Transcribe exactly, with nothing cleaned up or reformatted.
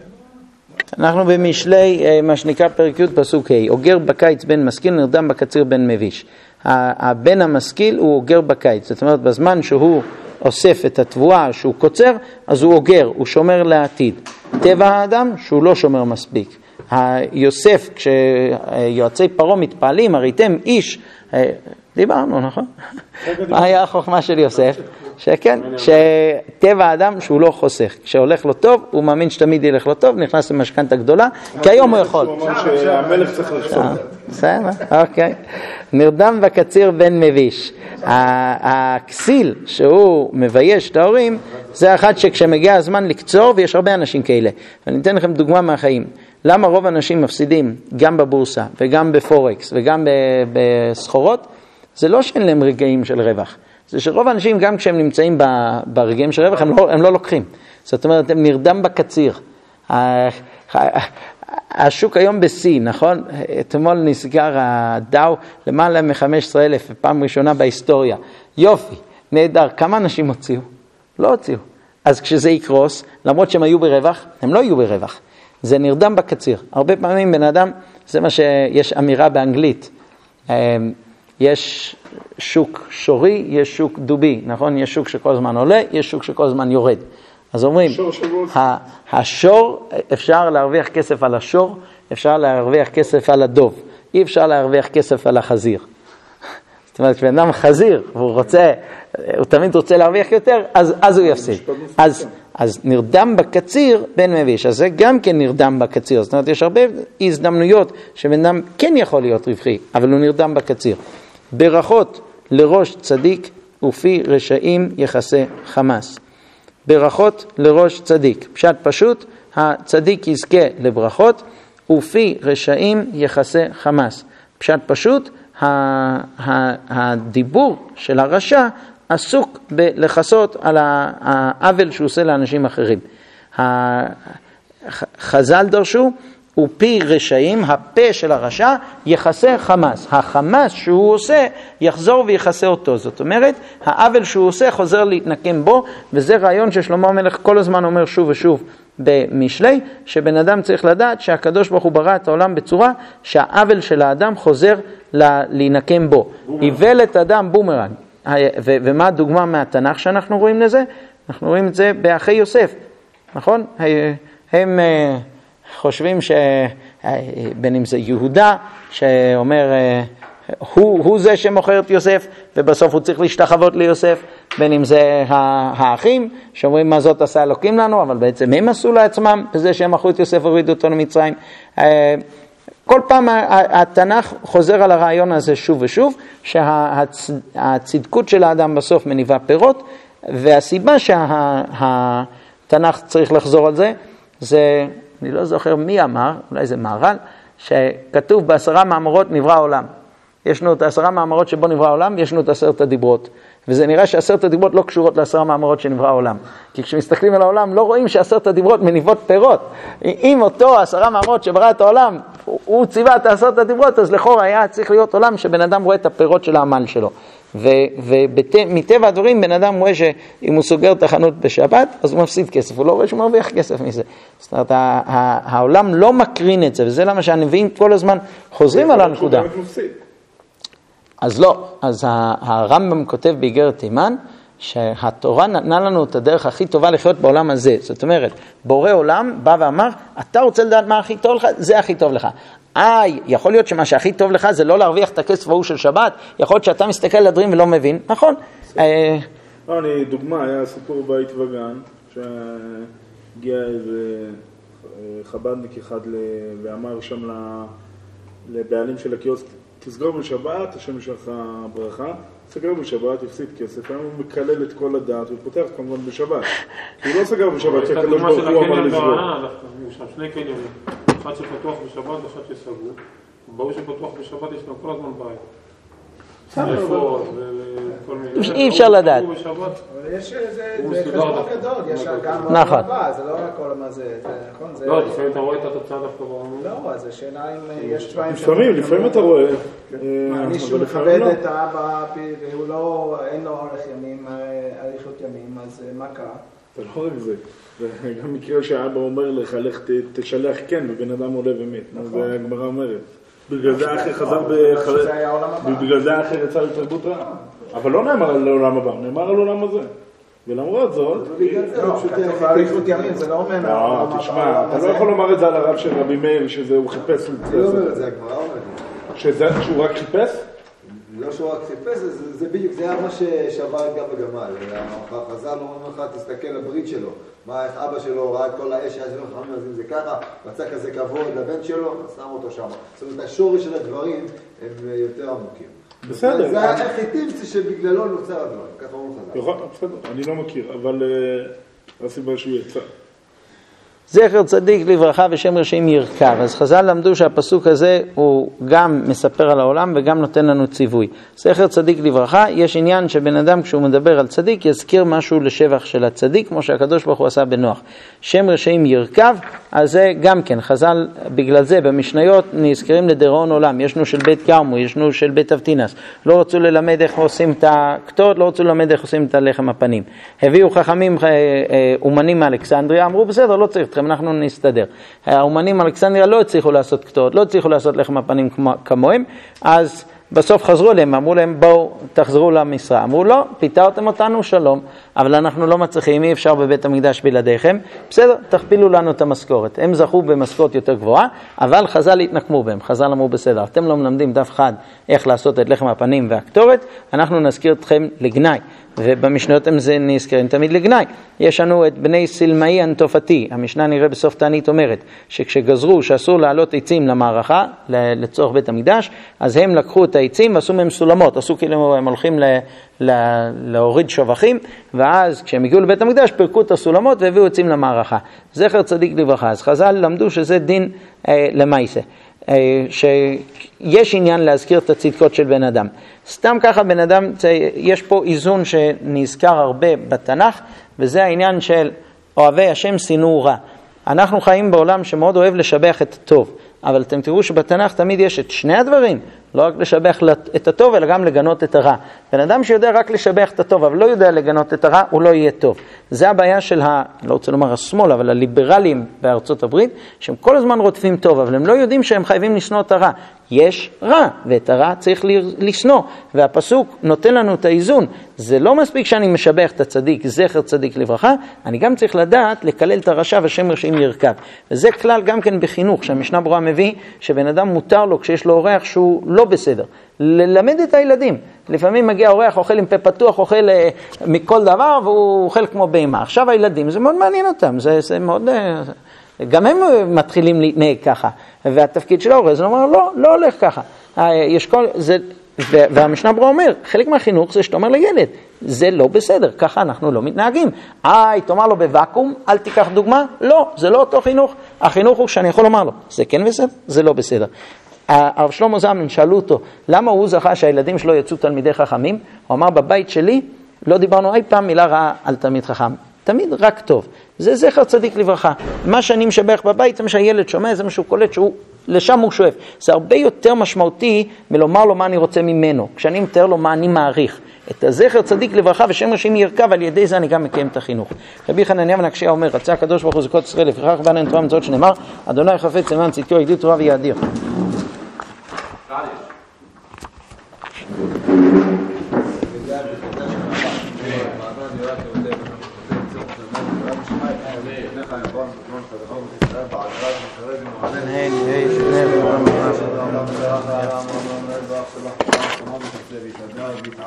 אנחנו במשלי, מה שנקרא פרק י' פסוק ה', אוגר בקיץ בן משכיל, נרדם בקציר בן מביש. הבן המשכיל הוא אוגר בקיץ, זאת אומרת בזמן שהוא אוסף את התבואה שהוא קוצר, אז הוא אוגר, הוא שומר לעתיד. טבע האדם שהוא לא שומר מספיק. יוסף, כשיועצי פרעה מתפעלים, הראיתם איש, דיברנו, נכון? מה היה החוכמה של יוסף? שכן, שטבע האדם שהוא לא חוסך. כשהולך לו טוב, הוא מאמין שתמיד ילך לו טוב, נכנס למשכנתה גדולה, כי היום הוא יכול. הוא אמר שהמלך צריך לחסוך. בסדר, אוקיי. נרדם בקציר בן מביש. הכסיל שהוא מבייש את ההורים, זה אחד שכשמגיע הזמן לקצור, ויש הרבה אנשים כאלה. אני אתן לכם דוגמה מהחיים. למה רוב האנשים מפסידים גם בבורסה וגם בפורקס וגם בסחורות? זה לא שאין להם רגעים של רווח. זה שרוב האנשים גם כשהם נמצאים ברגעים של רווח הם לא, הם לא לוקחים. זאת אומרת, הם נרדם בקציר. השוק היום בסי, נכון? אתמול נסגר הדאו למעלה מ-חמישה עשר אלף, פעם ראשונה בהיסטוריה. יופי, נהדר. כמה אנשים הוציאו? לא הוציאו. אז כשזה יקרוס, למרות שהם היו ברווח, הם לא יהיו ברווח. זה נרדם בקציר. הרבה פעמים בן אדם, זה מה שיש אמירה באנגלית. יש שוק שורי, יש שוק דובי, נכון? יש שוק שכל הזמן עולה, יש שוק שכל הזמן יורד. אז אומרים, השור, אפשר להרוויח כסף על השור, אפשר להרוויח כסף על הדוב. אי אפשר להרוויח כסף על החזיר. זאת אומרת, כשבן אדם חזיר, והוא רוצה, הוא תמיד רוצה להרוויח יותר, אז, אז הוא יפסיד. אז, אז נרדם בקציר בן מביש, אז זה גם כן נרדם בקציר. זאת אומרת, יש הרבה הזדמנויות שבן אדם כן יכול להיות רווחי, אבל הוא נרדם בקציר. ברכות לראש צדיק ופי רשעים יחסה חמאס. ברכות לראש צדיק. פשט פשוט, הצדיק יזכה לברכות, ופי רשעים יחסה חמאס. פשט פשוט, הדיבור של הרשע עסוק בלחסות על העוול שהוא עושה לאנשים אחרים. חז"ל דרשו, ופי רשעים, הפה של הרשע, יחסה חמאס. החמאס שהוא עושה, יחזור ויחסה אותו. זאת אומרת, העוול שהוא עושה חוזר להתנקם בו, וזה רעיון ששלמה המלך כל הזמן אומר שוב ושוב במשלי, שבן אדם צריך לדעת שהקדוש ברוך הוא ברא את העולם בצורה שהעוול של האדם חוזר להינקם בו. איוולת אדם בומרנג. ו- ומה הדוגמה מהתנ"ך שאנחנו רואים לזה? אנחנו רואים את זה באחי יוסף, נכון? הם חושבים שבין אם זה יהודה שאומר הוא, הוא זה שמוכר את יוסף ובסוף הוא צריך להשתחוות ליוסף, בין אם זה האחים שאומרים מה זאת עשה אלוקים לנו, אבל בעצם הם עשו לעצמם בזה שהם מכרו את יוסף והורידו אותו למצרים. כל פעם התנ"ך חוזר על הרעיון הזה שוב ושוב, שהצדקות של האדם בסוף מניבה פירות, והסיבה שהתנ"ך צריך לחזור על זה, זה, אני לא זוכר מי אמר, אולי זה מהר"ל, שכתוב בעשרה מאמרות נברא העולם. יש לנו את העשרה מאמרות שבו נברא העולם, ויש לנו את עשרת הדיברות. וזה נראה שעשרת הדיברות לא קשורות לעשרה מאמרות שנברא העולם. כי כשמסתכלים על העולם לא רואים שעשרת הדיברות מניבות פירות. אם אותו עשרה מאמרות שברא את העולם, הוא ציווה את עשרת הדיברות, אז לכאורה היה צריך להיות עולם שבן אדם רואה את הפירות של העמל שלו. ומטבע הדברים בן אדם רואה שאם הוא סוגר את החנות בשבת, אז הוא מפסיד כסף, הוא לא רואה שהוא מרוויח כסף מזה. זאת אומרת, העולם לא מקרין את זה, וזה למה שהנביאים כל הזמן חוזרים על הנקודה. אז לא, אז הרמב"ם כותב באיגרת תימן, שהתורה נתנה לנו את הדרך הכי טובה לחיות בעולם הזה. זאת אומרת, בורא עולם בא ואמר, אתה רוצה לדעת מה הכי טוב לך? זה הכי טוב לך. איי, יכול להיות שמה שהכי טוב לך זה לא להרוויח את הכסף ההוא של שבת, יכול להיות שאתה מסתכל על הדברים ולא מבין, נכון? אני, דוגמה, היה סיפור בית וגן, שהגיע איזה חבדניק אחד ואמר שם לבעלים של הקיוסק, תסגור בשבת, השם יש לך ברכה, סגר בשבת, הפסיד כסף, היום הוא מקלל את כל הדעת, הוא פותח כמובן בשבת. כי הוא לא סגר בשבת, שהקדוש ברוך הוא אמר לסגור. יש שם שני קניונים, אחד שפתוח בשבת ואחד שסגור. ברור שפתוח בשבת יש לנו כל הזמן בעיה. אי אפשר לדעת. אבל יש איזה חשבון גדול, יש גם מאוד רבה, זה לא הכל מה זה, נכון? לא, לפעמים אתה רואה את התוצאה דווקא ברמות. לא, אז השאלה אם יש צבעים... לפעמים, לפעמים אתה רואה. מישהו מכבד את האבא, והוא לא, אין לו אורך ימים, אריכות ימים, אז מה קרה? אתה לא רואה בזה. זה גם מקרה שהאבא אומר לך, לך תשלח כן, ובן אדם עולה ומת. זה הגמרא אומרת. בגלל זה האחר חזר בגלל זה האחר יצא לתרבות רעה. אבל לא נאמר על העולם הבא, נאמר על העולם הזה. ולמרות זאת... זה לא אומר... לא, תשמע, אתה לא יכול לומר את זה על הרב של רבי מאיר, שהוא חיפש... אני לא אומר את זה, הגמרא אומרת. שהוא רק חיפש? לא שהוא רק חיפש, זה בדיוק, זה היה מה ששבר את גם בגמל. חז"ל אומרים לך, תסתכל לברית שלו. מה, איך אבא שלו ראה את כל האש שהיה שלו חכמים, אז אם זה ככה, מצא כזה כבוד לבן שלו, שם אותו שם. זאת אומרת, השורש של הדברים הם יותר עמוקים. בסדר. זה היה חיטים שבגללו נוצר הדברים, ככה אומרים חז"ל. בסדר, אני לא מכיר, אבל הסיבה שהוא יצא. זכר צדיק לברכה ושם רשעים ירכב. אז חז"ל למדו שהפסוק הזה הוא גם מספר על העולם וגם נותן לנו ציווי. זכר צדיק לברכה, יש עניין שבן אדם כשהוא מדבר על צדיק יזכיר משהו לשבח של הצדיק, כמו שהקדוש ברוך הוא עשה בנוח. שם רשעים ירכב, אז זה גם כן, חז"ל בגלל זה במשניות נזכרים לדיראון עולם. ישנו של בית קרמו, ישנו של בית אבטינס. לא רצו ללמד איך עושים את הכתות, לא רצו ללמד איך עושים את הלחם הפנים. הביאו חכמים אומנים מאלכסנדריה, אמרו בסדר, לא צריך, אנחנו נסתדר. האומנים מאלכסנדריה לא הצליחו לעשות כתות, לא הצליחו לעשות לחם הפנים כמוהם, אז בסוף חזרו אליהם, אמרו להם בואו תחזרו למשרה. אמרו לא, פיתרתם אותנו, שלום, אבל אנחנו לא מצליחים, אי אפשר בבית המקדש בלעדיכם, בסדר, תכפילו לנו את המשכורת. הם זכו במשכורת יותר גבוהה, אבל חז"ל התנקמו בהם. חז"ל אמרו בסדר, אתם לא מלמדים דף אחד איך לעשות את לחם הפנים והקטורת, אנחנו נזכיר אתכם לגנאי. ובמשנות הם זה נזכרים תמיד לגנאי. יש לנו את בני סלמאי הנטופתי, המשנה נראה בסוף תענית אומרת, שכשגזרו שאסור לעלות עצים למערכה, לצורך בית המקדש, אז הם לקחו את העצים ועשו מהם סולמות, עשו כאילו הם הולכים ל, ל, להוריד שבחים, ואז כשהם הגיעו לבית המקדש פרקו את הסולמות והביאו עצים למערכה. זכר צדיק לברכה. אז חז"ל למדו שזה דין אה, למעשה. שיש עניין להזכיר את הצדקות של בן אדם. סתם ככה בן אדם, יש פה איזון שנזכר הרבה בתנ"ך, וזה העניין של אוהבי השם שנאו רע. אנחנו חיים בעולם שמאוד אוהב לשבח את הטוב, אבל אתם תראו שבתנ"ך תמיד יש את שני הדברים, לא רק לשבח את הטוב, אלא גם לגנות את הרע. בן אדם שיודע רק לשבח את הטוב, אבל לא יודע לגנות את הרע, הוא לא יהיה טוב. זה הבעיה של, ה, לא רוצה לומר השמאל, אבל הליברלים בארצות הברית, שהם כל הזמן רודפים טוב, אבל הם לא יודעים שהם חייבים לשנוא את הרע. יש רע, ואת הרע צריך לשנוא, והפסוק נותן לנו את האיזון. זה לא מספיק שאני משבח את הצדיק, זכר צדיק לברכה, אני גם צריך לדעת לקלל את הרשע ושם רשעים ירכב. וזה כלל גם כן בחינוך, שהמשנה ברורה מביא, שבן אדם מותר לו כשיש לו אורח שהוא לא בסדר. ללמד את הילדים. לפעמים מגיע אורח, אוכל עם פה פתוח, אוכל אה, מכל דבר, והוא אוכל כמו בהמה. עכשיו הילדים, זה מאוד מעניין אותם, זה, זה מאוד... אה, גם הם מתחילים להתנהג ככה. והתפקיד של ההורה, זה אומר, לא, לא הולך ככה. אה, יש כל... זה... והמשנה ברורה אומר, חלק מהחינוך זה שאתה אומר לילד, זה לא בסדר, ככה אנחנו לא מתנהגים. אה, תאמר לו בוואקום, אל תיקח דוגמה, לא, זה לא אותו חינוך. החינוך הוא שאני יכול לומר לו, זה כן בסדר, זה לא בסדר. הרב שלמה זלמן, שאלו אותו, למה הוא זכה שהילדים שלו יצאו תלמידי חכמים? הוא אמר, בבית שלי לא דיברנו אי פעם מילה רעה על תלמיד חכם, תמיד רק טוב. זה זכר צדיק לברכה. מה שאני משבח בבית, זה מה שהילד שומע, זה מה שהוא קולט, שהוא, לשם הוא שואף. זה הרבה יותר משמעותי מלומר לו מה אני רוצה ממנו, כשאני מתאר לו מה אני מעריך. את הזכר צדיק לברכה ושם רשעים ירכב, על ידי זה אני גם מקיים את החינוך. רבי חנניה בן עקשיא אומר, רצה הקדוש ברוך הוא זכות ישראל, לפיכך בנו תורה מצוות שנאמר, אדוני חפץ למען צדקו יגדיל תורה ויאדיר. Hey, hey, hey, hey, hey, hey, hey, hey, hey,